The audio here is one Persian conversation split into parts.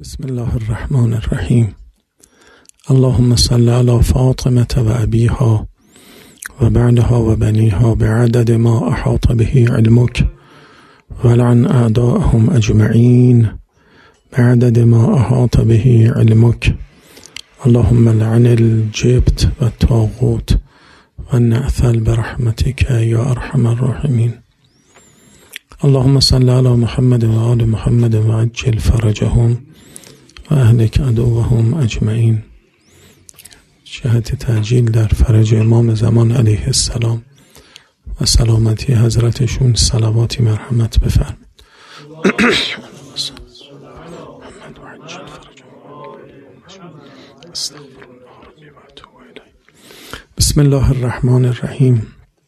بسم الله الرحمن الرحیم. اللهم صل على فاطمة و ابیها و بعدها و بنیها بعدد ما احاط به علمک ولعن اعداءهم اجمعین بعدد ما احاط به علمک. اللهم لعن الجبت و الطاغوت و النعثل برحمتك یا ارحم الراحمین. اللهم صل على محمد و آل محمد و عجل فرجهم و اهلک عدوهم اجمعین. جهت تعجیل در فرج امام زمان علیه السلام و سلامتی حضرتشون صلواتی مرحمت بفرمید. بسم الله الرحمن الرحیم.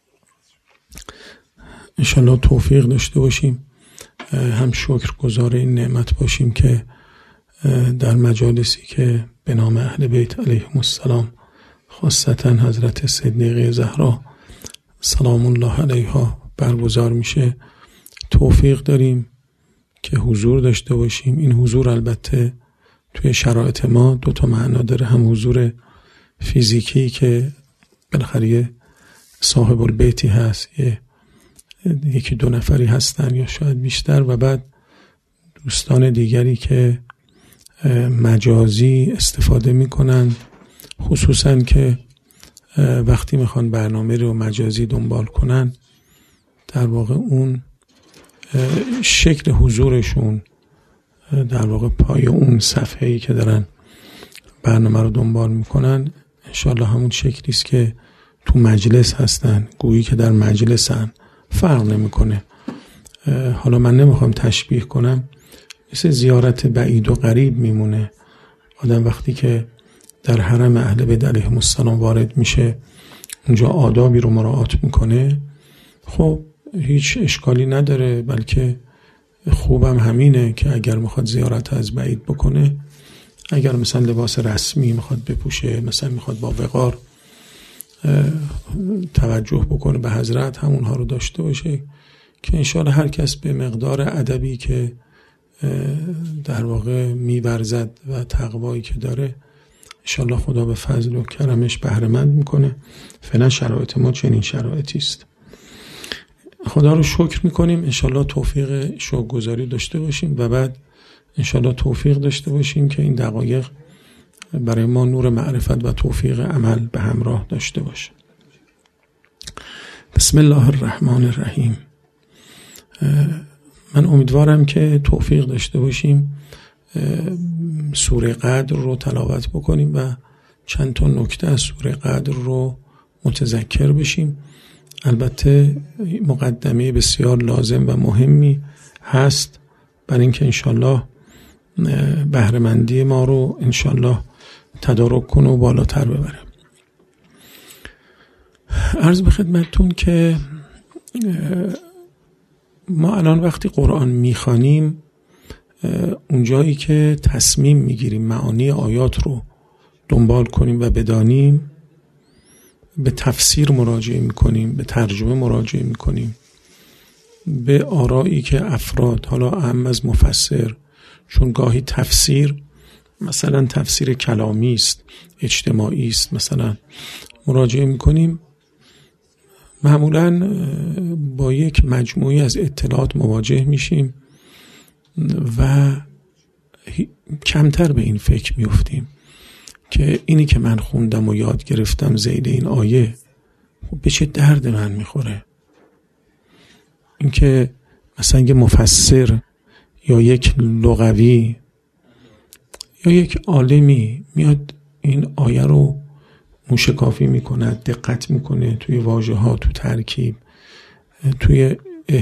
انشالله توفیق داشته باشیم، هم شکرگزار این نعمت باشیم که در مجالسی که به نام اهل بیت علیهم السلام، خاصتا حضرت صدیقه زهرا سلام الله علیها برگزار میشه، توفیق داریم که حضور داشته باشیم. این حضور البته توی شرایط ما دو تا معنا داره، هم حضور فیزیکی که بالاخره صاحب البیتی هست، یکی دو نفری هستن یا شاید بیشتر، و بعد دوستان دیگری که مجازی استفاده میکنن، خصوصا که وقتی میخوان برنامه رو مجازی دنبال کنن، در واقع اون شکل حضورشون در واقع پای اون صفحه‌ای که دارن برنامه رو دنبال میکنن انشالله همون شکلی است که تو مجلس هستن، گویی که در مجلسن، فرق نمیکنه. حالا من نمیخوام تشبیه کنم، مثل زیارت بعید و قریب میمونه. آدم وقتی که در حرم اهل بیت علیهم السلام وارد میشه، اونجا آدابی رو مراعات میکنه، خب هیچ اشکالی نداره، بلکه خوبم همینه که اگر میخواد زیارت از بعید بکنه، اگر مثلا لباس رسمی میخواد بپوشه، مثلا میخواد با وقار توجه بکنه به حضرت، همونها رو داشته باشه که انشاءالله هر کس به مقدار ادبی که در واقع می‌ورزد و تقوایی که داره انشاءالله خدا به فضل و کرمش بهره‌مند میکنه. فعلا شرایط ما چنین شرایطی است. خدا رو شکر میکنیم، انشاءالله توفیق شکرگزاری داشته باشیم و بعد انشاءالله توفیق داشته باشیم که این دقایق برای ما نور معرفت و توفیق عمل به همراه داشته باشه. بسم الله الرحمن الرحیم. من امیدوارم که توفیق داشته باشیم سوره قدر رو تلاوت بکنیم و چند تا نکته از سوره قدر رو متذکر بشیم. البته مقدمه بسیار لازم و مهمی هست برای اینکه انشالله بهره‌مندی ما رو انشالله تدارک کنه و بالاتر ببره. عرض به خدمتتون که ما الان وقتی قرآن میخوانیم، اونجایی که تصمیم میگیریم معانی آیات رو دنبال کنیم و بدانیم، به تفسیر مراجعه میکنیم، به ترجمه مراجعه میکنیم، به آرایی که افراد، حالا اهم از مفسر، چون گاهی تفسیر مثلا تفسیر کلامی است، اجتماعی است، مثلا مراجعه میکنیم، معمولاً با یک مجموعی از اطلاعات مواجه میشیم و کمتر به این فکر میفتیم که اینی که من خوندم و یاد گرفتم زید این آیه به چه درد من میخوره. این که مثلا یه مفسر یا یک لغوی یا یک عالمی میاد این آیه رو موشکافی میکنه، دقت میکنه توی واژه ها، تو ترکیب، توی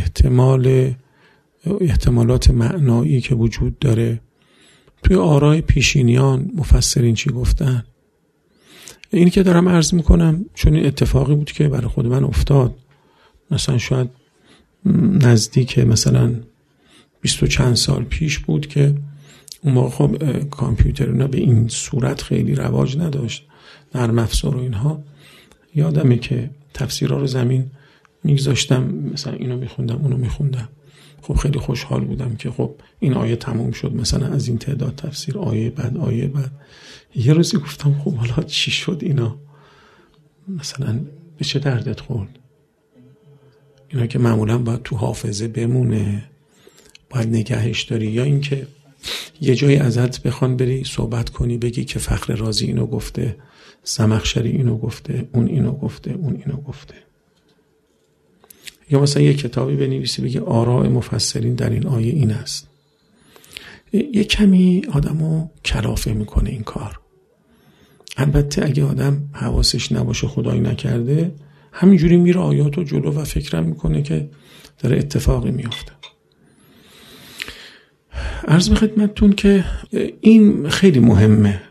احتمالات معنایی که وجود داره، توی آرای پیشینیان مفسرین چی گفتن. اینی که دارم عرض میکنم چون این اتفاقی بود که برای خود من افتاد. مثلا شاید نزدیک مثلا 20 و چند سال پیش بود که اون موقع خب کامپیوتر اینا به این صورت خیلی رواج نداشت، نرم افزار و اینها. یادمه که تفسیرها رو زمین میگذاشتم، مثلا اینو میخوندم اونو میخوندم، خب خیلی خوشحال بودم که خب این آیه تموم شد، مثلا از این تعداد تفسیر، آیه بعد. یه روزی گفتم خب حالا چی شد اینا؟ مثلا به چه دردت خورد؟ اینا که معمولا باید تو حافظه بمونه، باید نگهش داری، یا اینکه یه جایی ازت بخوان بری صحبت کنی بگی که فخر رازی اینو گفته، زمخشری اینو گفته، اون اینو گفته، اون اینو گفته. یا مثلا یه کتابی بنویسی بگی آراء مفسرین در این آیه این است. یه کمی آدمو کلافه میکنه این کار. البته اگه آدم حواسش نباشه، خدایی نکرده، همینجوری میره آیاتو جلو و فکرم میکنه که داره اتفاقی میفته. عرض به خدمتتون که این خیلی مهمه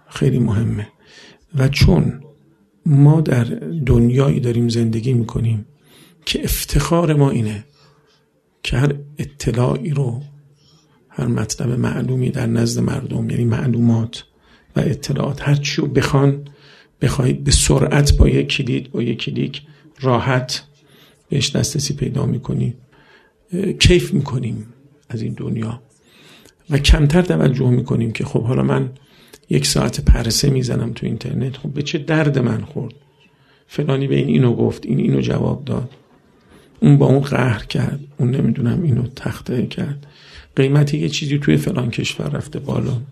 و چون ما در دنیایی داریم زندگی میکنیم که افتخار ما اینه که هر اطلاعی رو، هر مطلب معلومی در نزد مردم، یعنی معلومات و اطلاعات، هر چی رو بخواید به سرعت با یک کلیک راحت بهش دسترسی پیدا میکنید، کیف میکنیم از این دنیا و کمتر توجه میکنیم که خب حالا من 1 ساعت پرسه میزنم تو اینترنت، خب به چه درد من خورد؟ فلانی به این اینو گفت، این اینو جواب داد، اون با اون قهر کرد، اون نمیدونم اینو تخته کرد، قیمتی یه چیزی توی فلان کشور رفته بالا.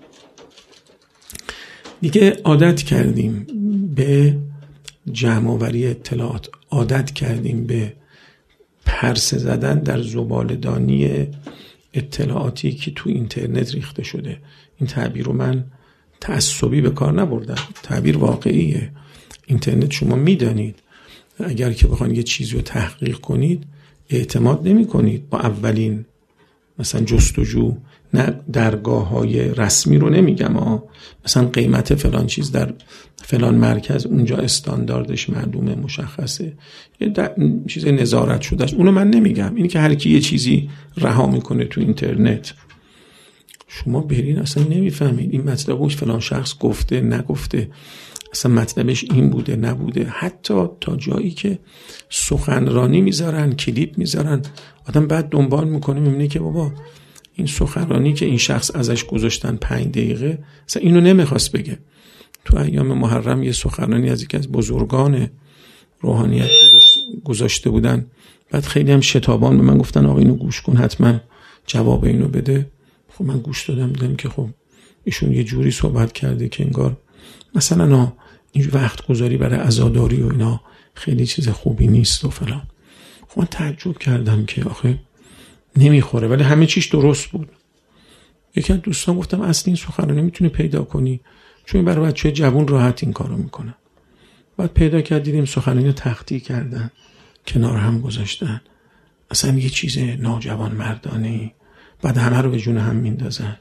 دیگه عادت کردیم به جمع‌آوری اطلاعات، عادت کردیم به پرسه زدن در زباله‌دانی اطلاعاتی که تو اینترنت ریخته شده. این تعبیر رو من تعصبی به کار نبردم، تعبیر واقعیه. اینترنت شما میدانید اگر که بخواید یه چیزی رو تحقیق کنید اعتماد نمی کنید با اولین مثلا جستجو، نه درگاه‌های رسمی رو نمیگم، مثلا قیمت فلان چیز در فلان مرکز اونجا استانداردش معلومه، مشخصه، یه چیز نظارت شده است، اونو من نمیگم. اینی که هر کی یه چیزی رها میکنه تو اینترنت، شما برین اصلا نمیفهمید این مطلبو فلان شخص گفته نگفته، اصلا مطلبش این بوده نبوده، حتی تا جایی که سخنرانی میذارن، کلیپ میذارن، آدم بعد دنبال میکنه میبینه که بابا این سخنرانی که این شخص ازش گذاشتن 5 دقیقه اصلا اینو نمیخواست بگه. تو ایام محرم یه سخنرانی از یکی از بزرگان روحانیت گذاشته بودن، بعد خیلی هم شتابان به من گفتن آقا اینو گوش کن، حتما جواب اینو بده. خب من گوش دادم، دیدم که خب ایشون یه جوری صحبت کرده که انگار مثلا این وقت گذاری برای عزاداری و اینا خیلی چیز خوبی نیست و فلان. خب من تعجب کردم که آخه نمیخوره، ولی همه چیش درست بود. یکی از دوستان گفتم اصلا این سخنرانی میتونی پیدا کنی، چون برای بچه جوان راحت این کارو میکنن. بعد پیدا کرد، دیدیم سخنرانی تختی کردن، کنار هم گذاشتن، اصلا یه چیز ناجوان مردانه‌ای، بعد همه رو به جون هم میندازن.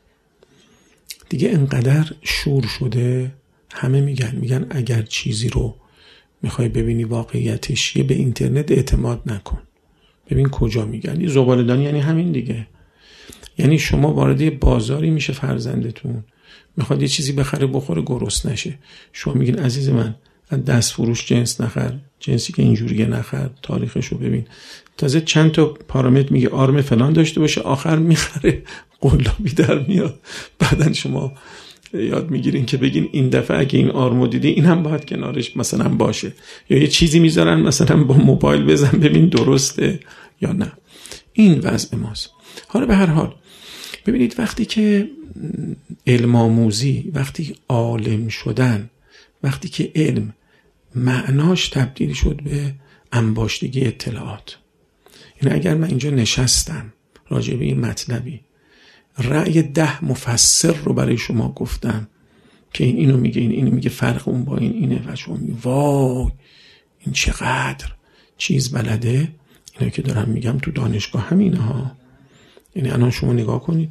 دیگه انقدر شور شده، همه میگن اگر چیزی رو میخوای ببینی واقعیتش، به اینترنت اعتماد نکن. ببین کجا میگن. یه زباله‌دانی یعنی همین دیگه. یعنی شما وارد بازاری میشه فرزندتون، میخواد یه چیزی بخره بخوره گرسنه نشه، شما میگین عزیز من از دست فروش جنس نخر، جنسی که اینجوریه نخر، تاریخشو ببین. تازه چند تا پارامتر میگه آرم فلان داشته باشه، آخر میخره قلابی در میاد. بعدن شما یاد میگیرین که بگین این دفعه اگه این آرمو دیدی این هم باید کنارش مثلا باشه، یا یه چیزی میذارن مثلا با موبایل بزن ببین درسته یا نه. این وضع ماست. حالا به هر حال ببینید وقتی که علم آموزی، وقتی عالم شدن، وقتی که علم معناش تبدیل شد به انباشتگی اطلاعات، یعنی اگر من اینجا نشستم راجع به این مطلبی رأی 10 مفسر رو برای شما گفتم که این اینو میگه، این اینو میگه، فرق اون با این اینه، و شما میگه وای این چقدر چیز بلده. اینا که دارم میگم تو دانشگاه همینه ها. یعنی الان شما نگاه کنید،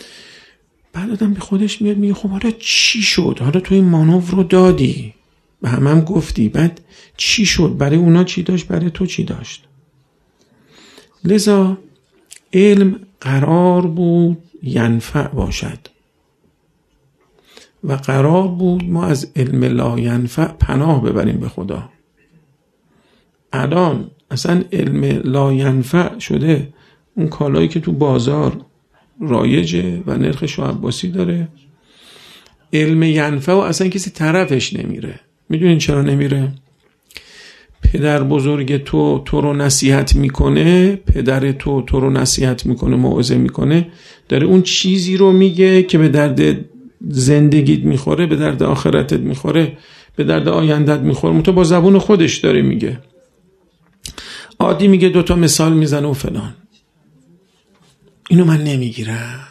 بعد آدم به خودش میاد میگه خب حالا چی شد؟ حالا تو این مانور رو دادی، به هم گفتی، بعد چی شد؟ برای اونا چی داشت؟ برای تو چی داشت؟ لذا علم قرار بود ینفع باشد و قرار بود ما از علم لا ینفع پناه ببریم به خدا. الان اصلا علم لا ینفع شده اون کالایی که تو بازار رایجه و نرخ شاه عباسی داره، علم ینفع و اصلا کسی طرفش نمیره. میدونین چرا نمیره؟ پدر بزرگ تو رو نصیحت میکنه، پدر تو رو نصیحت میکنه، موعظه میکنه، داره اون چیزی رو میگه که به درد زندگیت میخوره، به درد آخرتت میخوره، به درد آیندت میخوره، منتها با زبون خودش داره میگه. عادی میگه 2 مثال میزنه و فلان. اینو من نمیگیرم.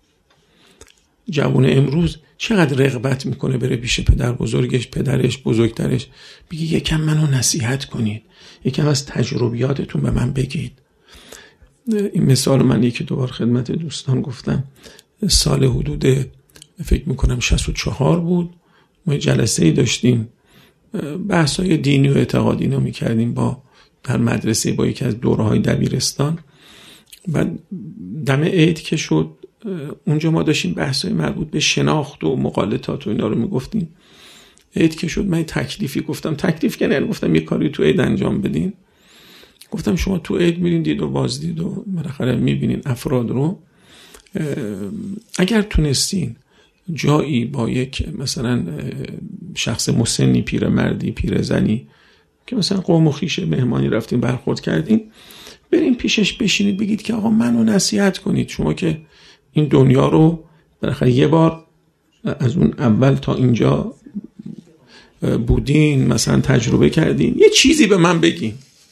جوان امروز چقدر رغبت میکنه بره پیش پدر بزرگش، پدرش، بزرگترش، بگی یکم منو نصیحت کنید، یکم از تجربیاتتون به من بگید. این مثال من 1-2 بار خدمت دوستان گفتم. سال حدود فکر میکنم 64 بود، ما جلسه‌ای داشتیم، بحث‌های دینی و اعتقادی اینا میکردیم در مدرسه با یکی از دوره‌های دبیرستان. بعد دم عید که شد، اونجا ما داشتیم بحث‌های مربوط به شناخت و مقالطات و اینا رو میگفتیم. عید که شد من تکلیفی گفتم، تکلیف که نه، گفتم یه کاری تو عید انجام بدین. گفتم شما تو عید میرین دید و بازدید و بالاخره میبینین افراد رو، اگر تونستین جایی با یک مثلا شخص مسنی، پیرمردی، پیرزنی که مثلا قوم و خویش مهمانی رفتین برخورد کردین، برین پیشش بشینید بگید که آقا منو نصیحت کنید، شما که این دنیا رو بالاخره یه بار از اون اول تا اینجا بودین، مثلا تجربه کردین، یه چیزی به من بگین،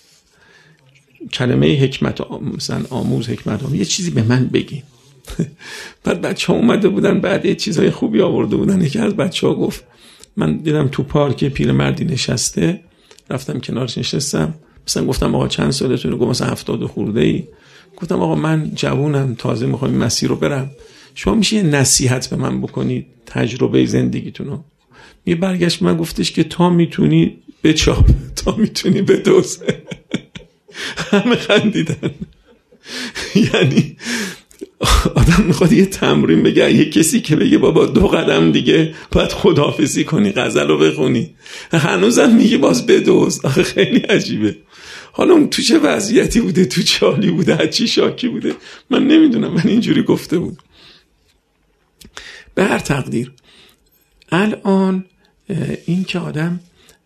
کلمه حکمت مثلا آموز، حکمت آموز، یه چیزی به من بگین. بعد بچه‌ها اومده بودن، بعد یه چیزای خوبی آورده بودن. یکی از بچه‌ها گفت من دیدم تو پارک پیرمردی نشسته، رفتم کنارش نشستم، مثلا گفتم آقا چند سالتونه؟ گفت مثلا 70 خورده‌ای. گفتم آقا من جوونم، تازه میخوام این مسیر رو برم، شما میشه یه نصیحت به من بکنید تجربه زندگیتونو؟ یه برگشت من گفتش که تا میتونی بچاپ، تا میتونی بدوز. همه خندیدن. یعنی آدم میخواد یه تمرین بگه، یه کسی که بگه بابا 2 قدم دیگه باید خداحافظی کنی، غزل رو بخونی، هنوزم میگه باز بدوز. آخه خیلی عجیبه. حالا اون تو چه وضعیتی بوده، تو چه حالی بوده، از چی شاکی بوده، من نمیدونم، من اینجوری گفته بود. به هر تقدیر الان این که آدم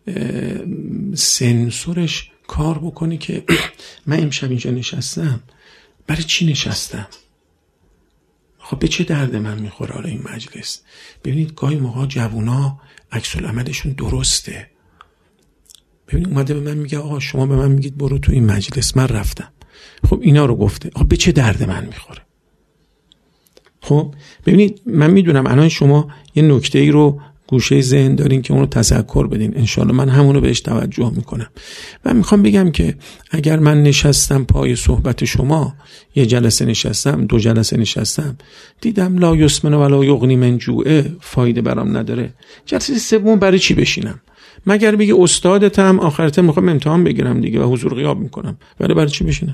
سنسورش کار بکنه که من امشب اینجا نشستم، برای چی نشستم؟ خب به چه درد من میخوره حالا این مجلس؟ ببینید گاهی موقع جوونا عکس العملشون درسته. ببینید اومده به من میگه آقا شما به من میگید برو تو این مجلس، من رفتم، خب اینا رو گفته، خب به چه درد من میخوره؟ خب ببینید من میدونم الان شما یه نکته ای رو گوشه ذهن دارین که اون رو تذکر بدین، انشالله من همونو بهش توجه میکنم. و میخوام بگم که اگر من نشستم پای صحبت شما، یه جلسه نشستم، 2 جلسه نشستم، دیدم لا یسمن و لا یغنی من جوع، فایده برام نداره، جلسه سوم برای چی بشینم؟ مگر بگی استادتم آخرتم میخوام امتحان بگیرم دیگه و حضور غیاب میکنم، برای چی بشینم؟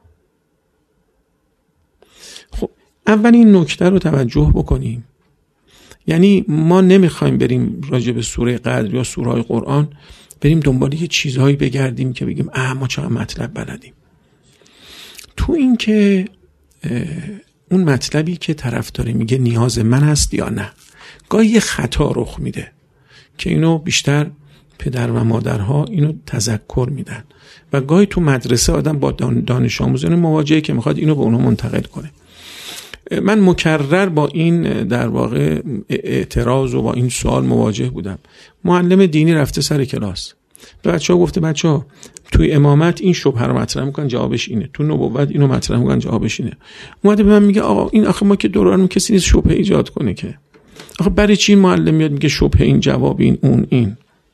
خب اول این نکته رو توجه بکنیم. یعنی ما نمیخوایم بریم راجع به سوره قدر یا سوره‌های قرآن بریم دنبال یه چیزهایی بگردیم که بگیم ما چقدر مطلب بلدیم. تو این که اون مطلبی که طرف داره میگه نیاز من هست یا نه، گاهی یه خطا رخ میده که اینو بیشتر پدر و مادرها اینو تذکر میدن و گاهی تو مدرسه آدم با دانش آموزان مواجهه که میخواد اینو به اونها منتقل کنه. من مکرر با این در واقع اعتراض و با این سوال مواجه بودم. معلم دینی رفته سر کلاس، به بچه‌ها گفته بچه‌ها توی امامت این شبهه رو مطرح میکنن جوابش اینه، تو نبوت اینو مطرح میکنن جوابش اینه. اومده به من میگه آقا این آخه ما که دورانم کسی نیست شبهه ایجاد کنه که، آخه برای چی این معلم میاد میگه شبهه این جواب این.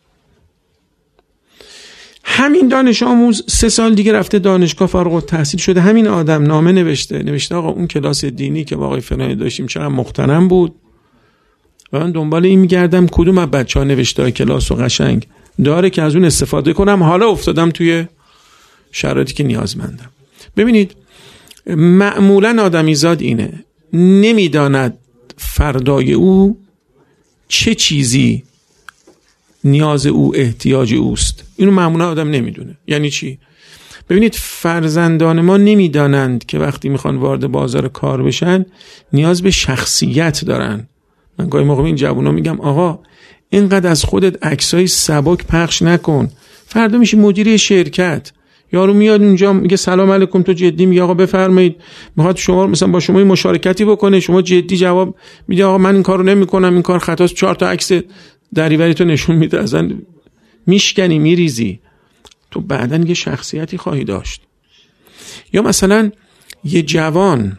همین دانش آموز 3 سال دیگه رفته دانشگاه فارغ التحصیل شده، همین آدم نامه نوشته آقا اون کلاس دینی که با آقای فلانی داشتیم چقدر محترم بود و من دنبال این میگردم کدوم از بچه‌ها نوشته کلاس و قشنگ داره که از اون استفاده کنم، حالا افتادم توی شرایطی که نیازمندم. ببینید معمولا آدمیزاد اینه، نمیداند فردای او چه چیزی نیاز او احتیاج اوست. اینو معمولا آدم نمیدونه. یعنی چی؟ ببینید فرزندان ما نمیدانند که وقتی میخوان وارد بازار کار بشن نیاز به شخصیت دارن. من گاهی موقع این جوونا میگم آقا اینقدر از خودت عکسای سبک پخش نکن، فردا میشی مدیر شرکت، یارو میاد اونجا میگه سلام علیکم، تو جدی؟ میگه آقا بفرمایید، میخواد شما مثلا با شما مشارکتی بکنه، شما جدی جواب میده آقا من این کارو نمیکنم، این کار خطاست، 4 تا عکس دریوری تو نشون میده، اصلا میشکنی میریزی. تو بعدن یه شخصیتی خواهی داشت. یا مثلا یه جوان،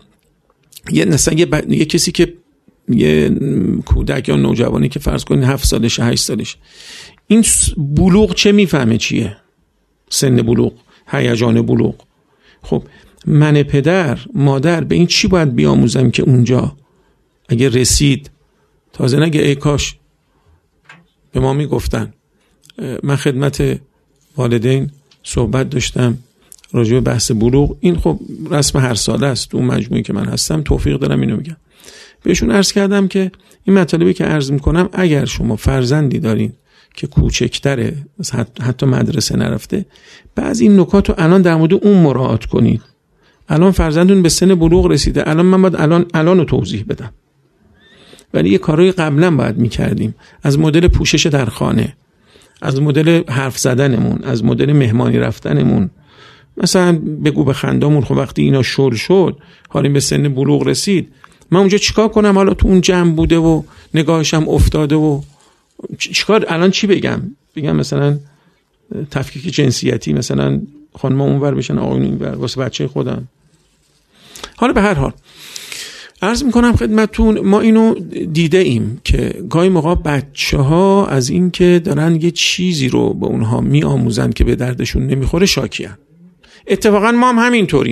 یه کسی که یه کودک یا نوجوانی که فرض کنید 7 سالشه 8 سالشه، این بلوغ چه میفهمه چیه؟ سن بلوغ، هیجان بلوغ. خب من پدر مادر به این چی باید بیاموزم که اونجا اگه رسید، تازه نگه ای کاش به ما میگفتن. من خدمت والدین صحبت داشتم راجع به بحث بلوغ، این خب رسم هر ساله است، اون مجموعی که من هستم توفیق دارم اینو میگم. بهشون عرض کردم که این مطالبی که عرض میکنم اگر شما فرزندی دارین که کوچکتره، حتی مدرسه نرفته، بعضی این نکات رو الان در مورد اون مراعات کنید. الان فرزندون به سن بلوغ رسیده، الان من باید الان رو توضیح بدم، ولی یه کارهای قبلا باید میکردیم. از مدل پوشش در خانه، از مدل حرف زدنمون، از مدل مهمانی رفتنمون، مثلا بگو به خندامون. خب وقتی اینا شل شد، حالا به سن بلوغ رسید، من اونجا چیکار کنم؟ حالا تو اون جمع بوده و نگاهشم افتاده و چیکار الان چی بگم مثلا تفکیک جنسیتی، مثلا خانم‌ها اونور بشن آقایون اینور واسه بچه خودم. حالا به هر حال عرض میکنم خدمتتون، ما اینو دیده ایم که گاهی موقع بچه‌ها از این که دارن یه چیزی رو به اونها میآموزن که به دردشون نمیخوره شاکیان. اتفاقا ما هم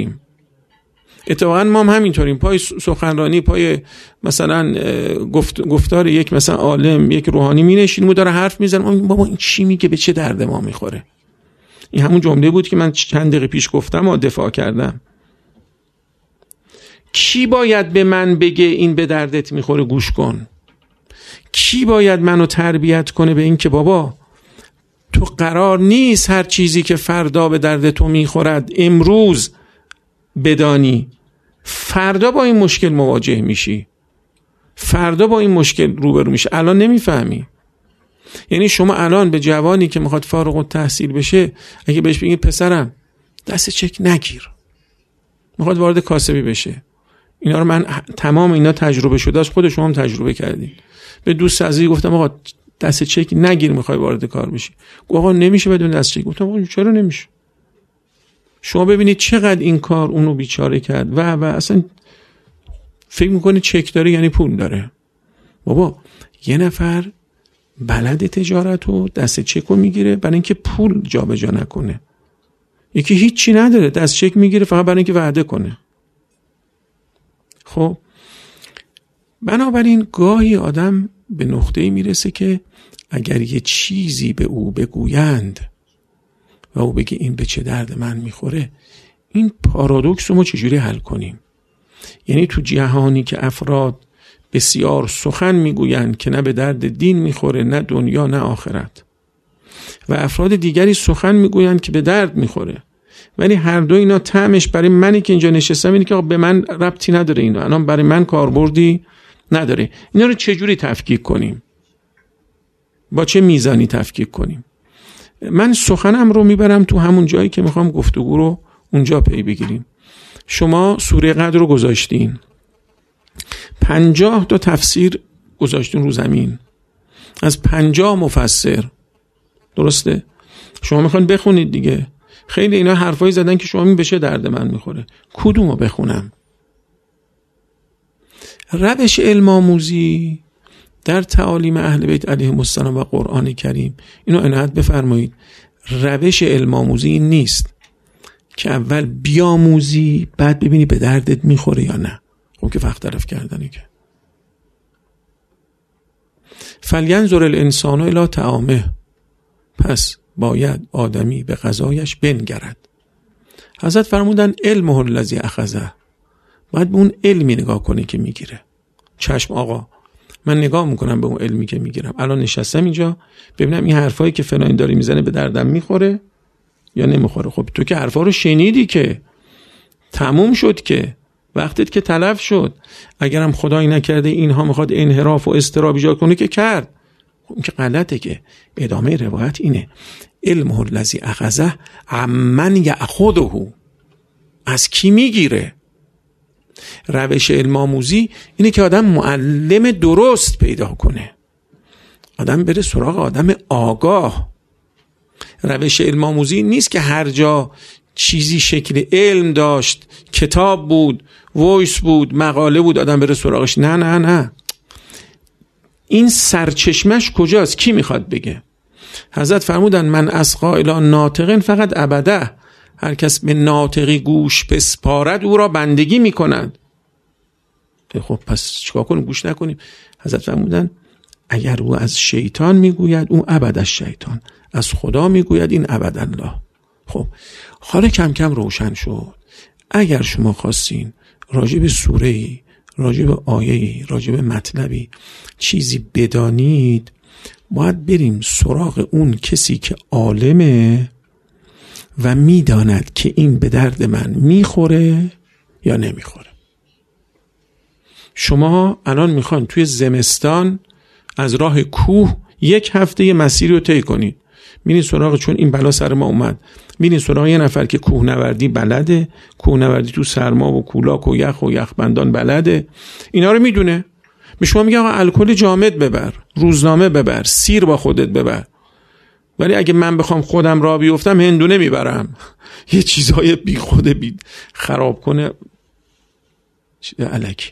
همینطوریم. پای سخنرانی، پای مثلا گفتار یک مثلا عالم، یک روحانی مینشینیم و داره حرف میزنه، بابا این چی میگه، به چه درد ما میخوره؟ این همون جمله بود که من چند دقیقه پیش گفتم و دفاع کردم. کی باید به من بگه این به دردت میخوره گوش کن؟ کی باید منو تربیت کنه به این که بابا تو قرار نیست هر چیزی که فردا به درد تو میخورد امروز بدانی، فردا با این مشکل مواجه میشی، فردا با این مشکل روبرو میشه، الان نمیفهمی. یعنی شما الان به جوانی که میخواد فارغ التحصیل بشه اگه بهش بگید پسرم دست چک نگیر، میخواد وارد کاسبی بشه، اینا رو من تمام اینا تجربه شده است، خود شما هم تجربه کردین. به دوست عزیزی گفتم آقا دست چک نگیر میخوای وارد کار بشی، آقا نمیشه بدون دست چک. گفتم آقا چرا نمیشه؟ شما ببینید چقدر این کار اونو بیچاره کرد و اصلا فکر میکنه چک داره یعنی پول داره. بابا یه نفر بلد تجارت و دست چک رو میگیره برای اینکه پول جابجا نکنه، یکی هیچی نداره دست چک میگیره فقط برای اینکه وعده کنه. خب بنابراین گاهی آدم به نقطه‌ای میرسه که اگر یه چیزی به او بگویند و او بگه این به چه درد من میخوره، این پارادوکس رو ما چجوری حل کنیم؟ یعنی تو جهانی که افراد بسیار سخن میگویند که نه به درد دین میخوره، نه دنیا نه آخرت، و افراد دیگری سخن میگویند که به درد میخوره، ولی هر دو اینا طعمش برای منی که اینجا نشستم اینه که به من ربطی نداره، اینا الان برای من کاربردی نداره. اینا رو چجوری تفکیک کنیم؟ با چه میزانی تفکیک کنیم؟ من سخنم رو میبرم تو همون جایی که میخوام گفتگو رو اونجا پی بگیریم. شما سوره قدر رو گذاشتین، 50 تا تفسیر گذاشتین رو زمین از 50 مفسر، درسته؟ شما میخوان بخونید دیگه. خیلی اینا حرفایی زدن که شما بشه درد من میخوره، کدومو بخونم؟ روش علم آموزی در تعالیم اهل بیت علیهم السلام و قرآن کریم، اینو عنایت بفرمایید. روش علم آموزی این نیست که اول بیاموزی بعد ببینی به دردت میخوره یا نه. خب که وقت طرف کردنی که فلینظر الانسان الی طعامه، پس باید آدمی به غذایش بنگرد. حضرت فرمودن علمه الذی اخذه، باید به اون علمی نگاه کنی که میگیره. چشم آقا، من نگاه میکنم به اون علمی که میگیرم، الان نشستم اینجا ببینم این حرفایی که فلان داره میزنه به دردم میخوره یا نمیخوره؟ خب تو که حرفا رو شنیدی، که تموم شد، که وقتت که تلف شد. اگرم خدایی نکرده اینها میخواد انحراف و اضطراب ایجاد کنه که کرد، خب که غلطه. که ادامه روایت اینه: علمه الذی اخذه عمن یأخذه، از کی میگیره؟ روش علم آموزی اینه که آدم معلم درست پیدا کنه، آدم بره سراغ آدم آگاه. روش علم آموزی نیست که هر جا چیزی شکل علم داشت، کتاب بود، وایس بود، مقاله بود، آدم بره سراغش. نه نه نه، این سرچشمش کجاست؟ کی میخواد بگه؟ حضرت فرمودن من اسقا الی ناطقین فقط ابده، هر کس به ناطقی گوش بسپارد او را بندگی میکنند. خب پس چیکار کنیم؟ گوش نکنیم؟ حضرت فرمودن اگر او از شیطان میگوید او ابد شیطان، از خدا میگوید این ابد الله. خب حالا کم کم روشن شد. اگر شما خواستین راجع به سوره‌ای، راجع به آیه‌ای، راجع به مطلبی چیزی بدانید، باید بریم سراغ اون کسی که عالمه و میداند که این به درد من میخوره یا نمیخوره. شما الان میخوان توی زمستان از راه کوه 1 هفته مسیری رو طی کنید، میرین سراغ، چون این بلا سر ما اومد، میرین سراغ یه نفر که کوهنوردی بلده، کوهنوردی تو سرما و کولاک و یخ و یخبندان بلده، اینا رو میدونه. به شما میگه آقا الکل جامد ببر، روزنامه ببر، سیر با خودت ببر. ولی اگه من بخوام خودم راه بیفتم هندونه میبرم، یه چیزای بی خود بی خراب کنه الکی.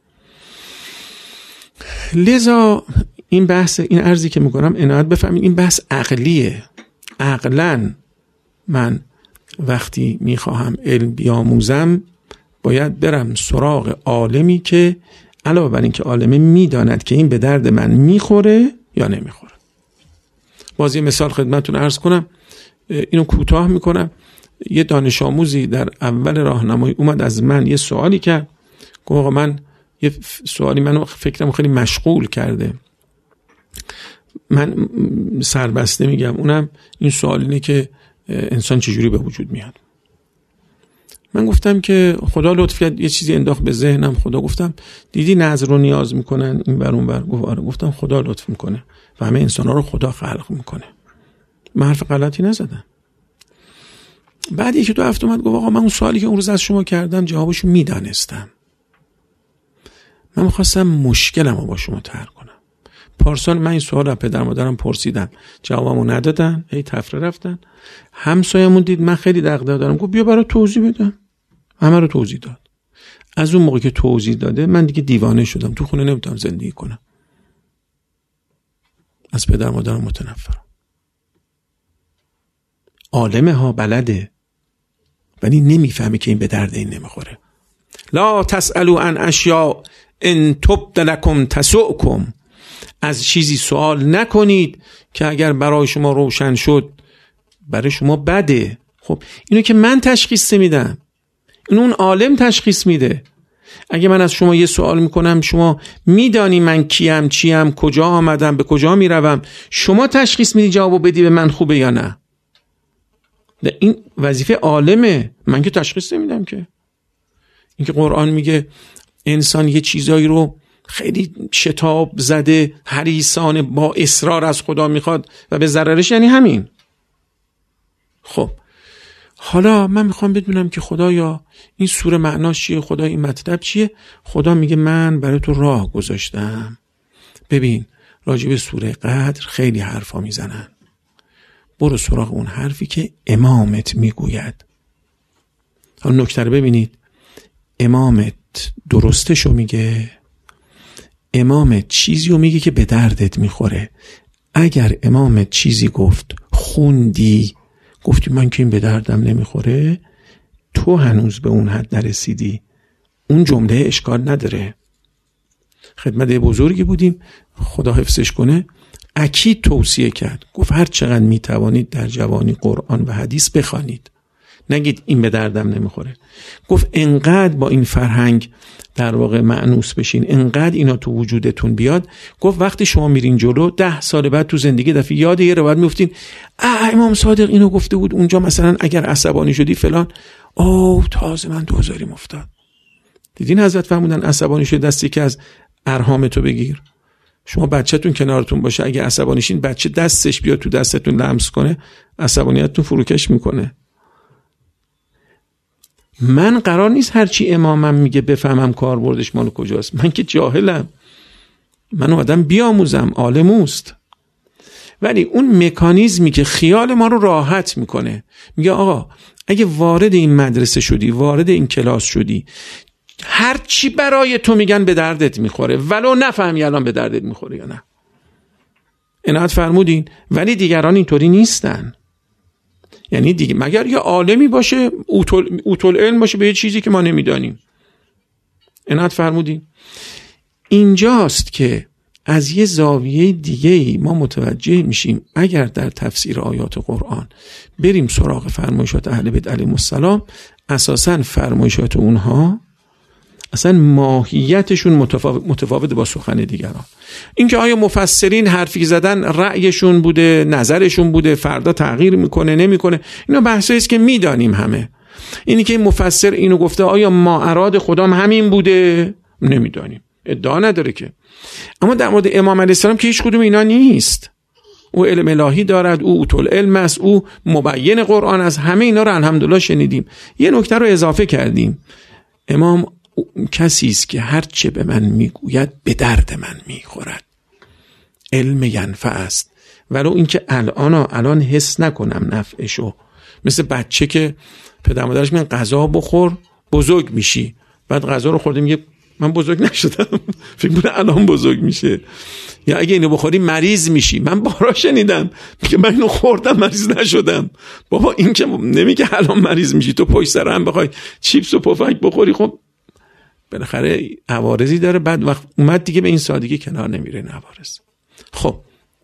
لذا این بحث، این عرضی که میکنم عنایت بفهمید، این بحث عقلیه. عقلاً من وقتی میخواهم علم بیاموزم باید برم سراغ عالمی که علاوه بر این که عالمه میداند که این به درد من میخوره یا نمیخوره. باز یه مثال خدمتتون عرض کنم، اینو کوتاه میکنم. یه دانش آموزی در اول راهنمایی اومد از من یه سوالی کرد، گفت آقا من یه سوالی منو فکرم خیلی مشغول کرده، من سربسته میگم، اونم این سوال اینه که انسان چجوری به وجود میاد. من گفتم که خدا لطف کرد یه چیزی انداخت به ذهنم. خدا گفتم دیدی نظر و نیاز میکنن این بر اون بر؟ گفت آره. گفتم خدا لطف میکنه و همه انسان‌ها رو خدا خلق میکنه. من حرف غلطی نزدم. بعد 1-2 هفته اومد گفت آقا من اون سوالی که اون روز از شما کردم جوابشو میدانستم، من میخواستم مشکلمو با شما طرح کنم. پارسال من این سوال از پدر مادرم پرسیدم، جوابمو ندادن، هی تفره رفتن. همسایه‌مون دید من خیلی دغدغه دارم، گفت بیا برای توضیح بدم. همه رو توضیح داد. از اون موقع که توضیح داده من دیگه دیوانه شدم، تو خونه نمیتونم زندگی کنم. از پدر مادرم متنفرم. عالمه ها، بلده، ولی نمیفهمه که این به درد این نمیخوره. لا تسألوا عن اشیاء ان تبد لکم تسؤکم. از چیزی سوال نکنید که اگر برای شما روشن شد برای شما بده. خب اینو که من تشخیص میدم، اینو اون عالم تشخیص میده. اگه من از شما یه سوال میکنم، شما میدانی من کیم، چیم، کجا آمدم، به کجا میروم، شما تشخیص میدی جوابو بدی به من خوبه یا نه. این وظیفه عالمه، من که تشخیص نمیدم. که این که قرآن میگه انسان یه چیزایی رو خیلی شتاب زده، حریصانه، با اصرار از خدا میخواد و به ضررش، یعنی همین. خب حالا من میخوام بدونم که خدایا این سوره معناش چیه، خدا این مطلب چیه. خدا میگه من برای تو راه گذاشتم. ببین راجع به سوره قدر خیلی حرفا میزنن، برو سراغ اون حرفی که امامت میگوید. حالا نکته رو ببینید، امامت درستشو میگه، امامت چیزی رو میگه که به دردت میخوره. اگر امامت چیزی گفت، خوندی، گفتی من که این به دردم نمیخوره، تو هنوز به اون حد نرسیدی، اون جمله اشکال نداره. خدمت بزرگی بودیم، خدا حفظش کنه، اکید توصیه کرد، گفت هر چقدر میتوانید در جوانی قرآن و حدیث بخوانید. نگید این به دردم نمیخوره. گفت انقدر با این فرهنگ در واقع مأنوس بشین، انقدر اینا تو وجودتون بیاد. گفت وقتی شما میرین جلو 10 سال بعد تو زندگی دفعه یاد یه روایت میفتین، امام صادق اینو گفته بود اونجا، مثلا اگر عصبانی شدی فلان، تازه من دوزاریم افتاد. دیدین حضرت فرمودن عصبانی شد دستی که از ارحام تو بگیر. شما بچه‌تون کنارتون باشه، اگه عصبانی شین بچه دستش بیاد تو دستتون لمس کنه، عصبانیتتون فروکش میکنه. من قرار نیست هرچی امامم میگه بفهمم کاربردش مال کجاست. من که جاهلم، من آدم بیاموزم، عالم اوست. ولی اون مکانیزمی که خیال ما رو راحت میکنه، میگه آقا اگه وارد این مدرسه شدی، وارد این کلاس شدی، هر چی برای تو میگن به دردت میخوره، ولو نفهمی الان به دردت میخوره یا نه. عنایت فرمودین. ولی دیگران اینطوری نیستن. یعنی دیگه مگر یه عالمی باشه اوتل علم باشه به یه چیزی که ما نمیدانیم. عنایت فرمودین. اینجاست که از یه زاویه دیگه‌ای ما متوجه میشیم اگر در تفسیر آیات قرآن بریم سراغ فرمایشات اهل بیت علیهم السلام، اساساً فرمایشات اونها اصلا ماهیتشون متفاوت با سخن دیگران. اینکه آیا مفسرین حرفی زدن رأیشون بوده، نظرشون بوده، فردا تغییر میکنه نمیکنه، اینا بحثایی است که میدانیم همه. اینی که مفسر اینو گفته آیا ما اراد خدام همین بوده، نمیدانیم، ادعا نداره که. اما در مورد امام علیه السلام که هیچ کدوم اینا نیست. او علم الهی دارد، او اوتل علم است، او مبین قرآن است. همه اینا رو الحمدلله شنیدیم. یه نکته رو اضافه کردیم. امام کسی است که هر چه به من میگوید به درد من میخورد. علم ینفع است، ولو اینکه الان حس نکنم نفعشو. مثل بچه که پدر مادرش میگن غذا بخور بزرگ میشی، بعد غذا رو خورده میگه من بزرگ نشدم، فکر کنم الان بزرگ میشه. یا اگه اینو بخوری مریض میشی. من بارا شنیدم میگه من اینو خوردم مریض نشدم. بابا این که نمیگه الان مریض میشی، تو پشت سر هم بخوای چیپس و پفک بخوری، خب بالاخره عوارضی داره. بعد وقت اومد دیگه به این سادگی کنار نمیره این عوارض. خب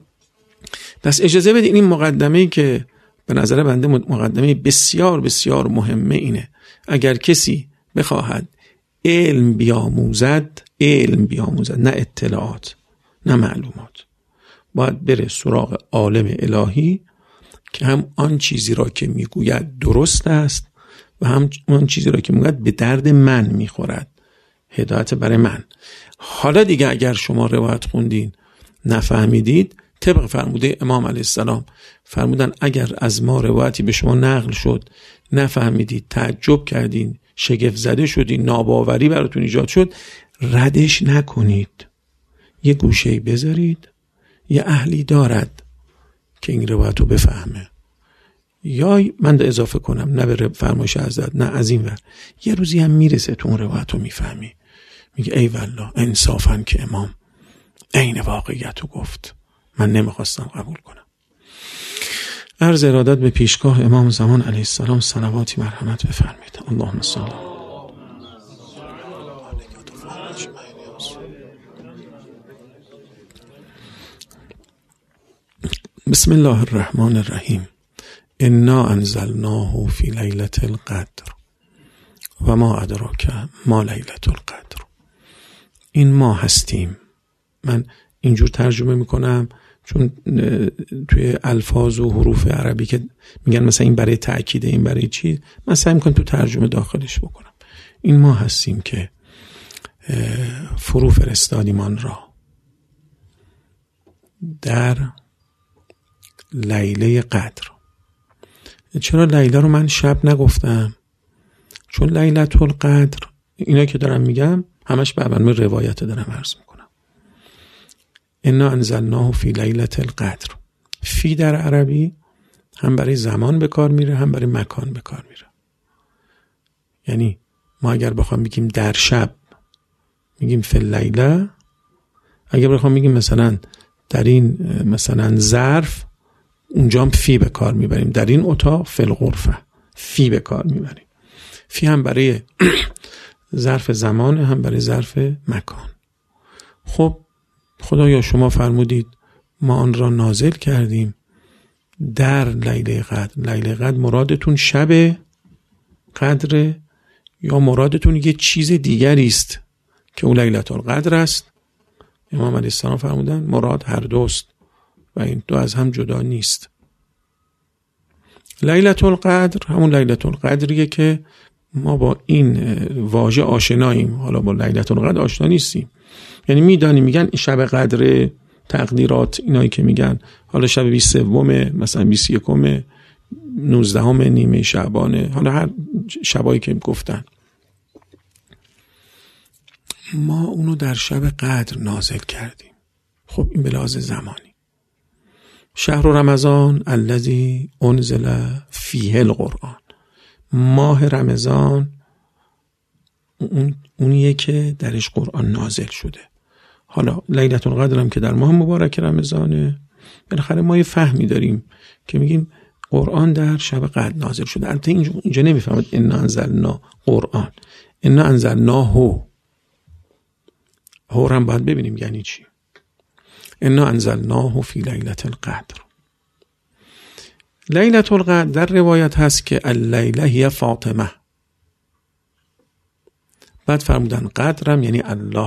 پس اجازه بدین این مقدمه‌ای که به نظر بنده مقدمه بسیار بسیار مهمه اینه. اگر کسی بخواهد علم بیاموزد نه اطلاعات نه معلومات، باید بره سراغ عالم الهی که هم آن چیزی را که میگوید درست است و هم آن چیزی را که میگوید به درد من میخورد، هدایت برای من. حالا دیگه اگر شما روایت خوندین نفهمیدید، طبق فرموده امام علیه السلام فرمودن اگر از ما روایتی به شما نقل شد نفهمیدید، تعجب کردین، شگفت زده شدین، ناباوری براتون ایجاد شد، ردش نکنید، یه گوشه‌ای بذارید، یه اهلی دارد که این روایت رو بفهمه. یا من ده اضافه کنم، نه به فرمایش حضرت نه از این ور، یه روزی هم میرسه تو اون روایت رو میفهمی، میگه ای والله انصافاً که امام عین واقعیت رو گفت، من نمیخواستم قبول کنم. عرض ارادت به پیشگاه امام زمان علیه السلام، صلواتی مرحمت بفرمایید. اللهم صل بسم الله الرحمن الرحیم. انا انزلناه فی لیلة القدر و ما ادراک ما لیلة القدر. این ما هستیم. من اینجور ترجمه میکنم چون توی الفاظ و حروف عربی که میگن مثلا این برای تأکید، این برای چی، من سعی میکنم تو ترجمه داخلش بکنم. این ما هستیم که فرو فرستادیمان را در لیله قدر. چرا لیله رو من شب نگفتم؟ چون لیلة القدر اینا که دارم میگم همش به معنی روایت دارم عرض میکنم. انا انزلناه فی لیلة القدر. فی در عربی هم برای زمان به کار میره، هم برای مکان به کار میره. یعنی ما اگر بخوام بگیم در شب میگیم فی اللیله، اگر بخوام بگیم مثلا در این مثلا ظرف، اونجا هم فی به کار میبریم. در این اتاق فی الغرفه فی به کار میبریم. فی هم برای ظرف زمان، هم برای ظرف مکان. خب خدایا شما فرمودید ما آن را نازل کردیم در لیله قدر. لیله قدر مرادتون شب قدر یا مرادتون یه چیز دیگری است که اون لیلة القدر است. امام علیه السلام فرمودن مراد هر دوست و این دو از هم جدا نیست. لیلة القدر همون لیلة القدریه که ما با این واژه آشناییم، حالا با لیلة القدر آشنا نیستیم. یعنی میدانیم، میگن شب قدر، تقدیرات اینایی که میگن، حالا شب 23 مثلا 21 19 نیمه شعبانه، حالا هر شبایی که گفتن، ما اونو در شب قدر نازل کردیم. خب این به لحاظ زمانی. شهر رمضان الذی انزل فیه القرآن، ماه رمضان اونیه که درش قرآن نازل شده. حالا لیلة القدر هم که در ماه مبارک رمضانه، بالاخره ما یه فهمی داریم که میگیم قرآن در شب قدر نازل شده. البته اینجا نمیفهمد انا انزلنا قرآن، انا انزلناه هو هم باید ببینیم یعنی چی. انا انزلناه فی لیلة القدر. لیلة القدر در روایت هست که اللیله هی فاطمه، بعد فرمودن قدرم یعنی الله،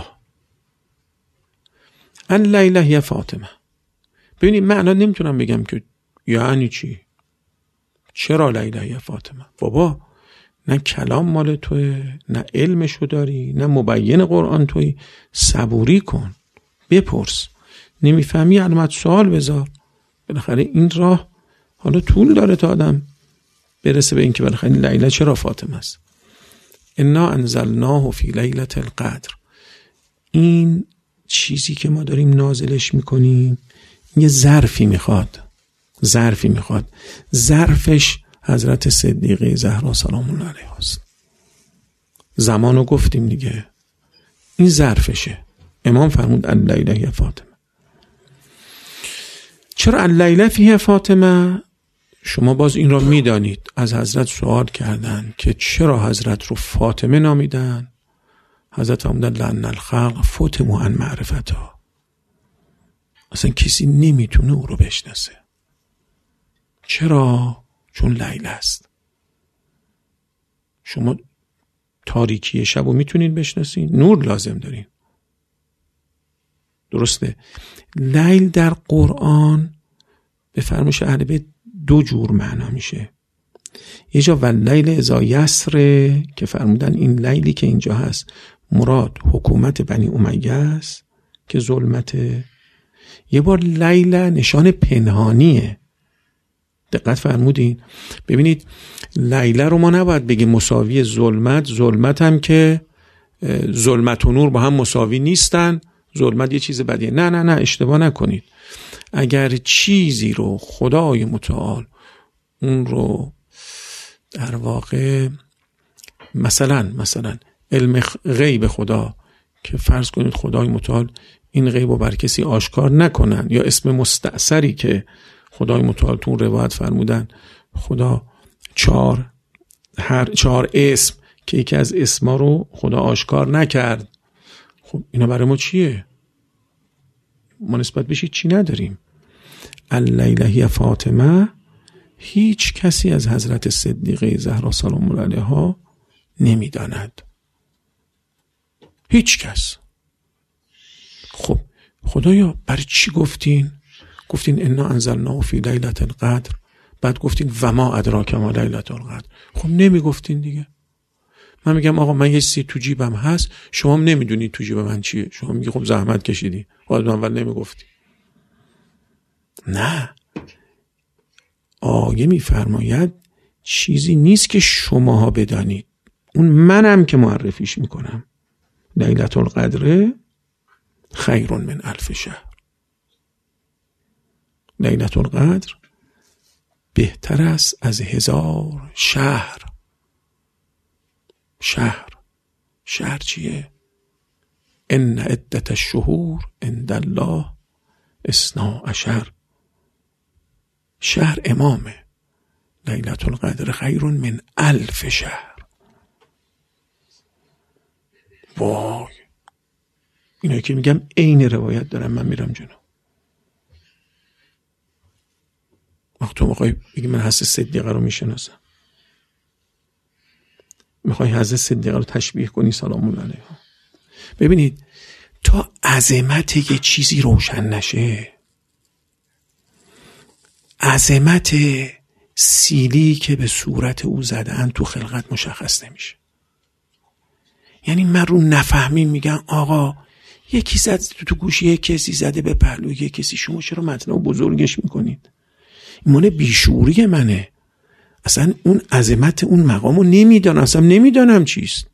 اللیله هی فاطمه. ببینید معنا نمیتونم بگم که یعنی چی، چرا لیله هی فاطمه؟ بابا نه کلام مال توی، نه علمشو داری، نه مبین قرآن توی، صبوری کن، بپرس، نمیفهمی علامت سوال بذار. بالاخره این راه حالا طول داره تا آدم برسه به این که بالاخره این لیله چرا فاطمه است. انا انزلناه فی لیلة القدر، این چیزی که ما داریم نازلش میکنیم یه ظرفی میخواد، ظرفش حضرت صدیقه زهرا سلام الله علیها است. زمانو گفتیم دیگه، این ظرفشه. امام فرمود اللیله هی فاطمه. چرا اللیله فیه فاطمه؟ شما باز این را میدانید، از حضرت سوال کردن که چرا حضرت رو فاطمه نامیدن؟ حضرت فرمودن لأن الخلق فطموا عن معرفتها، اصلا کسی نمیتونه او رو بشناسه. چرا؟ چون لیله است. شما تاریکی شب رو میتونین بشناسین، نور لازم دارین. درسته؟ لیل در قرآن به فرمایش اهل بیت دو جور معنا میشه. یه جا واللیل اذا یسر که فرمودن این لیلی که اینجا هست مراد حکومت بنی امیه است که ظلمته. یه بار لیل نشان پنهانیه. دقت فرمودین؟ ببینید لیل رو ما نباید بگیم مساوی ظلمت هم که ظلمت و نور با هم مساوی نیستن، ظلمت یه چیز بدیه. نه اشتباه نکنید. اگر چیزی رو خدای متعال اون رو در واقع مثلا علم غیب خدا که فرض کنید خدای متعال این غیب رو بر کسی آشکار نکنن، یا اسم مستأثری که خدای متعال تو روایت فرمودن خدا چهار اسم که یکی از اسما رو خدا آشکار نکرد، خب اینا برای ما چیه؟ ما نسبت بهش چی نداریم. اللیله هی فاطمه هیچ کسی از حضرت صدیقه زهرا سلام الله علیها نمیداند، هیچ کس. خب خدایا برای چی گفتین انا انزلناه فی لیلة القدر، بعد گفتین و ما ادراک ما لیلة القدر؟ خب نمیگفتین دیگه. من میگم آقا من یه چیزی تو جیبم هست، شما هم نمیدونید تو جیب من چیه، شما میگی خب زحمت کشیدی، خودت اول نمیگفتی. نه، آیه میفرماید چیزی نیست که شماها بدانید، اون منم که معرفیش میکنم. لیلة القدر خیر من الف شهر. لیلة القدر بهتر است از 1000 شهر. شهر چیه؟ ان عدت الشهور عند الله 12 شهر امامه. لیلة القدر خیر من 1000 شهر. وای، اینایی که میگم عین روایت دارم، من میرم جلو. وقتی تو موقعی بگی من حضرت صدیقه رو میشناسم، میخوای حضرت صدیقه رو تشبیه کنی سلام الله علیها. ببینید تا عظمت یه چیزی روشن نشه، عظمت سیلی که به صورت او زدن تو خلقت مشخص نمیشه. یعنی من رو نفهمین میگن آقا یکی زد تو گوشی، یک کسی زده به پهلو، یک کسی، شما چرا مطلب بزرگش میکنید؟ این مال بیشعوری منه، اصلا اون عظمت اون مقامو نمیدانم، اصلا نمیدانم چیست.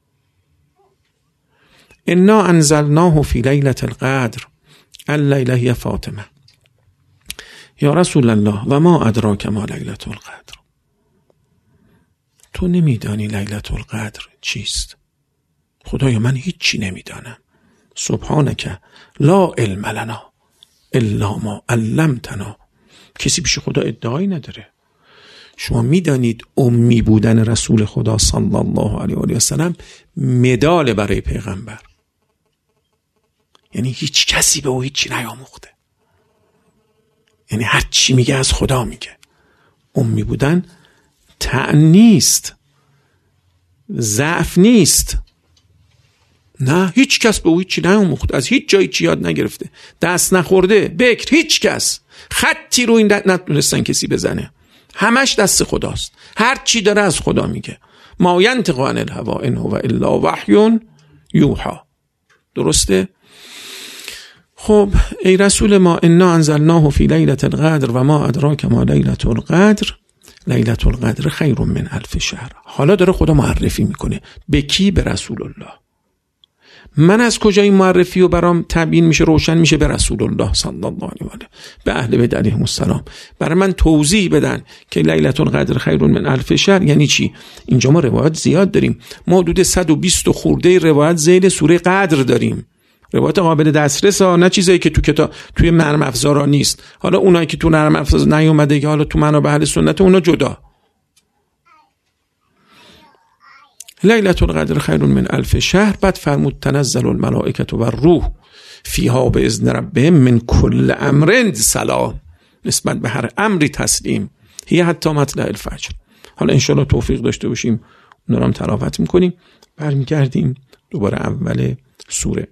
انا انزلناه فی لیلة القدر اللیلة هی فاطمه یا رسول الله و ما ادراک ما لیلة القدر. تو نمیدانی لیلة القدر چیست؟ خدایا من هیچی نمیدانم. سبحانک لا علم لنا الا ما علمتنا. کسی پیش خدا ادعایی نداره. شما میدانید امی بودن رسول خدا صلی الله علیه و آله و سلم مدال برای پیغمبر، یعنی هیچ کسی به او هیچی نیاموخته، یعنی هر چی میگه از خدا میگه. امی بودن طعن نیست، ضعف نیست، نه، هیچ کس به او هیچی نیاموخته، از هیچ جایی چی یاد نگرفته، دست نخورده، بکر، هیچ کس خطی رو این نتونستن کسی بزنه، همش دست خداست، هر چی داره از خدا میگه. ما ینطق عن الهوی ان هو الا وحی یوحی. درسته؟ خب ای رسول ما انا انزلناه فی لیلة القدر و ما ادراک ما لیلة القدر لیلة القدر خیر من الف شهر. حالا داره خدا معرفی میکنه به کی؟ به رسول الله. من از کجا این معرفی و برام تبیین میشه، روشن میشه؟ به رسول الله صلی الله علیه و آله، به اهل بیت علیهم السلام. برای من توضیح بدن که لیلة القدر خیر من الف شهر یعنی چی. اینجا ما روایت زیاد داریم، ما حدود 120 خورده روایت ذیل سوره قدر داریم، روایت قابل دسترس ها، نه چیزایی که تو کتاب توی نرم افزارا نیست. حالا اونایی که تو نرم افزار نیومده که حالا تو منابع اهل سنت اونا جدا. لیلة القدر خیر من الف شهر. بعد فرمود تنزل الملائکه و الروح فیها باذن ربهم من کل امر سلام. نسبت به هر امری تسلیم. هی حتی مطلع الفجر. حالا انشالله توفیق داشته باشیم اونا رو هم تلاوت میکنیم. برمیگردیم دوباره اول سوره.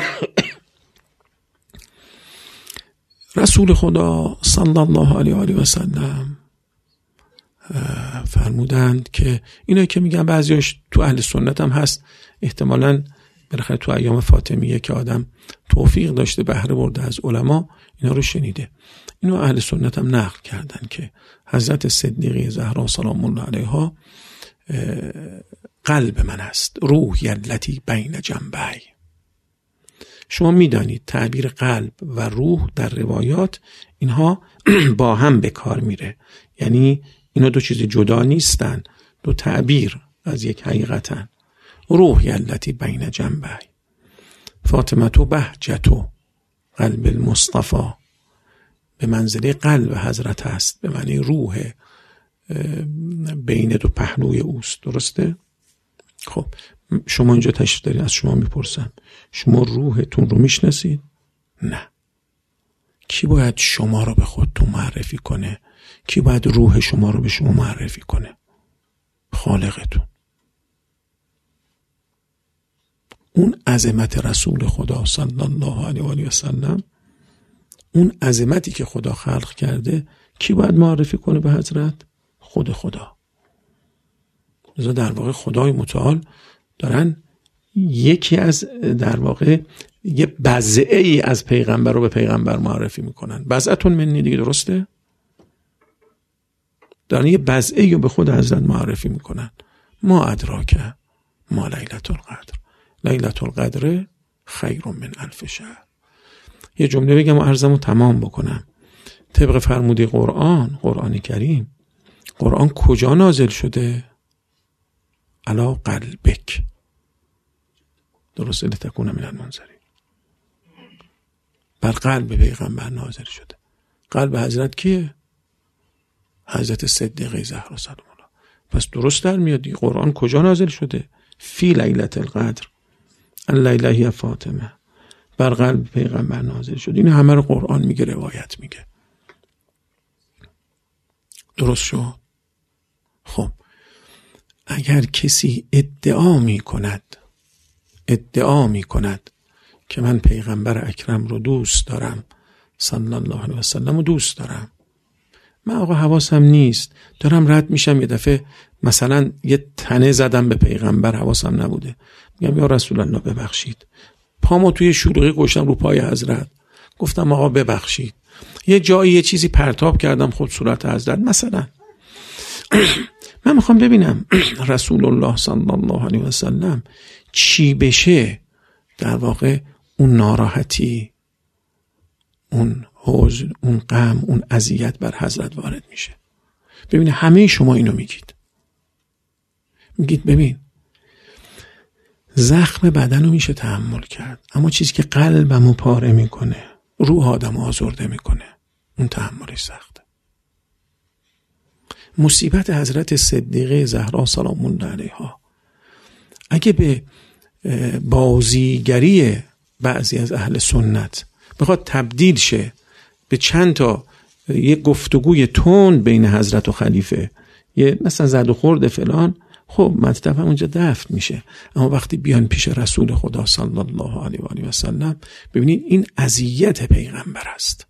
رسول خدا صلی الله علیه و آله و سلم فرمودند که اینایی که میگن بعضیاش تو اهل سنت هم هست، احتمالاً بالاخره تو ایام فاطمیه که آدم توفیق داشته بهره برده از علما اینا رو شنیده، اینو اهل سنت هم نقل کردن که حضرت صدیقه زهرا سلام الله علیها قلب من است، روح یلتی بین جنبی. شما میدانید تعبیر قلب و روح در روایات اینها با هم به کار میره، یعنی اینا دو چیز جدا نیستن، دو تعبیر از یک حقیقتن. روح یلتی بین جنبی فاطمه بهجتو قلب المصطفى به منزله قلب حضرت است، به معنی روح بین دو پهلوی اوست. درسته؟ خب شما اینجا تشریف دارید، از شما میپرسم شما روحتون رو میشناسید؟ نه. کی باید شما رو به خودتون معرفی کنه؟ کی باید روح شما رو به شما معرفی کنه؟ خالقتون. اون عظمت رسول خدا صلی الله علیه و آله و سلم، اون عظمتی که خدا خلق کرده، کی باید معرفی کنه به حضرت؟ خود خدا. لذا در واقع خدای متعال دارن یکی از در واقع یه بضعه ای از پیغمبر رو به پیغمبر معرفی میکنن. بضعتون منی دیگه، درسته؟ دارن یه بضعه ای رو به خود حضرت معرفی میکنن. ما ادراک ما لیلة القدر لیلة القدر خیر من الف شهر. یه جمله بگم و عرضمو تمام بکنم. طبق فرموده قرآن کریم، قرآن کجا نازل شده؟ علی قلبک. درسته؟ لتکون من المنذرین. بر قلب پیغمبر نازل شده. قلب حضرت کیه؟ حضرت صدیقه زهرا سلام الله. پس درست در میاد قرآن کجا نازل شده؟ فی لیلة القدر اللیلة هی فاطمه. بر قلب پیغمبر نازل شده. این همه رو قرآن میگه، روایت میگه. درست شد؟ خب اگر کسی ادعا می کند که من پیغمبر اکرم رو دوست دارم صلی الله علیه و سلم رو دوست دارم، من آقا حواسم نیست، دارم رد میشم، یه دفعه مثلا یه تنه زدم به پیغمبر، حواسم نبوده، میگم یا رسول الله ببخشید، پامو توی شلوغی گذاشتم رو پای حضرت، گفتم آقا ببخشید، یه جایی یه چیزی پرتاب کردم خود صورت حضرت مثلا. من میخوام ببینم رسول الله صلی الله علیه و سلم چی بشه، در واقع اون ناراحتی، اون حزن، اون غم، اون اذیت بر حضرت وارد میشه. ببینید همه شما اینو میگید ببین زخم بدن رو میشه تحمل کرد، اما چیزی که قلبمو پاره میکنه، روح آدمو آزرده میکنه، اون تحملش سخته. مصیبت حضرت صدیقه زهرا سلام الله علیها اگه به بازیگری بعضی از اهل سنت بخواد تبدیل شه به چند تا یه گفتگوی تند بین حضرت و خلیفه، یه مثلا زد و خورد فلان، خب مطلب اونجا دفن میشه. اما وقتی بیان پیش رسول خدا صلی الله علیه و آله و سلم، ببینید این اذیت پیغمبر است،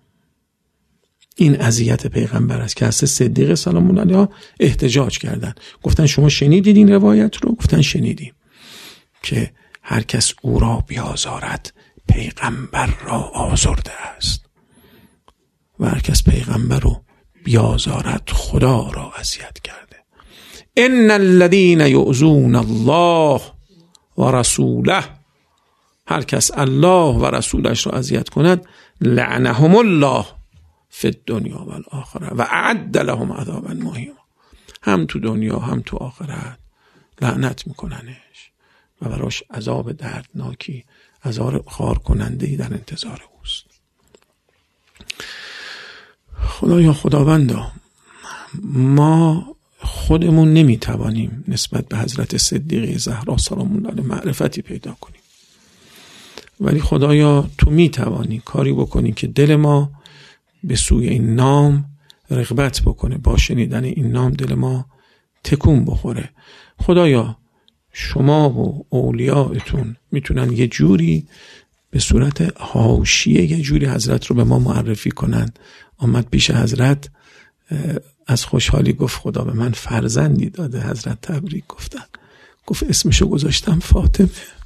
این اذیت پیغمبر است که از صدیقه سلام الله علیها احتجاج کردن، گفتن شما شنیدید این روایت رو؟ گفتن شنیدیم، که هر کس او را بیازارد پیغمبر را آزرده است و هر کس پیغمبر رو بیازارد خدا را اذیت کرده. ان الذين يؤذون الله و رسوله، هر کس الله و رسولش را اذیت کند لعنهم الله فی الدنیا و الاخره و اعد لهم عذابا مهینا، هم تو دنیا هم تو آخرت لعنت میکننش و براش عذاب دردناکی، عذاب خار کننده‌ای در انتظار اوست. خداوندا ما خودمون نمیتوانیم نسبت به حضرت صدیقه زهرا سلام الله علیها معرفتی پیدا کنیم، ولی خدایا تو میتوانی کاری بکنی که دل ما به سوی این نام رغبت بکنه، با شنیدن این نام دل ما تکون بخوره. خدایا شما و اولیاءتون میتونن یه جوری به صورت حاشیه یه جوری حضرت رو به ما معرفی کنن. آمد پیش حضرت، از خوشحالی گفت خدا به من فرزندی داده. حضرت تبریک گفتن، گفت اسمشو گذاشتم فاطمه.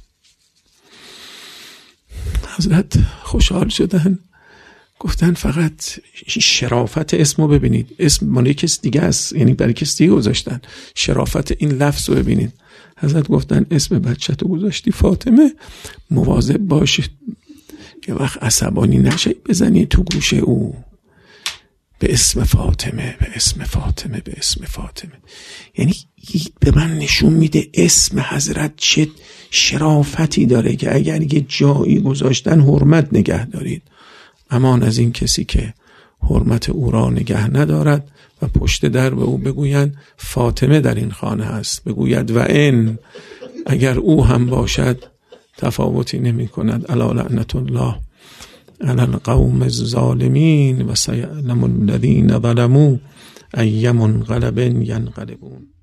حضرت خوشحال شدن، گفتن فقط شرافت اسمو ببینید، اسم مال کس دیگه است، یعنی برای کس دیگه گذاشتن، شرافت این لفظ رو ببینید. حضرت گفتن اسم بچه‌تو گذاشتی فاطمه، مواظب باش یه وقت عصبانی نشی، بزنی تو گوشه او به اسم فاطمه، به اسم فاطمه، به اسم فاطمه. یعنی به من نشون میده اسم حضرت چه شرافتی داره که اگر یه جایی گذاشتن حرمت نگه دارید. امان از این کسی که حرمت او را نگه ندارد و پشت در به او بگویند فاطمه در این خانه است، بگوید و این اگر او هم باشد تفاوتی نمی کند. الا لعنت الله علی القوم الظالمین و سیعلم الذین ظلموا ای منقلب ینقلبون.